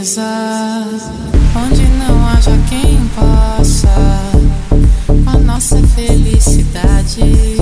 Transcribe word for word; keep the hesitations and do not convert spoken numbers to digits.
natureza, onde não haja quem possa com a nossa felicidade.